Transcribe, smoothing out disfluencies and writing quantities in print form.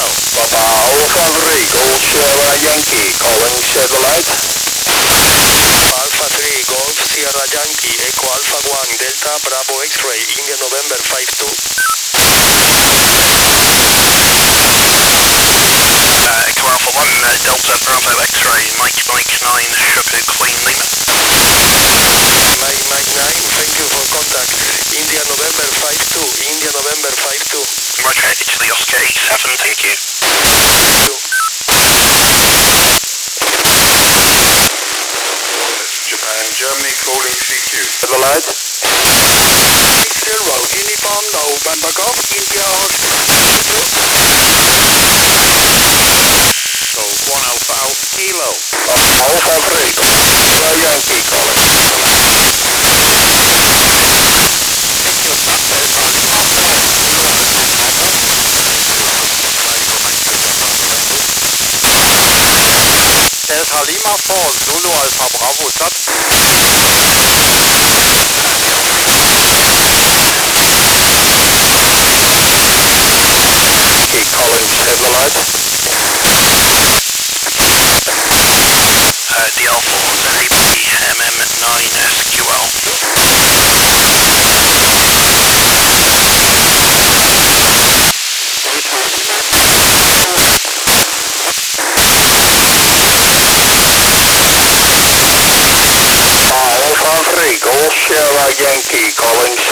Papa Alpha 3, Golf Sierra Yankee, calling Chevrolet. Alpha 3, Golf Sierra Yankee, Echo Alpha 1, Delta Bravo X-Ray, India November 52. Echo Alpha 1, Delta Bravo X-Ray, Mike 9, Chapeau Queen Lima. Mike 9, thank you for contact. India November 52, India November 52. Roger, headed to the Oscar 87, thank you. Japan, Germany calling CQ. Chevrolet. 60, Uniform November Golf, India Hospital. Golf 1 Alpha Alpha Kilo. Alpha 3, Golf Yankee, calling. Delta Lima 4, Zulu Alpha Bravo, top. Yankee, calling Chevrolet. The Alpha Honda Heavy MM9SQL. Alpha 3, Golf Sierra Yankee, calling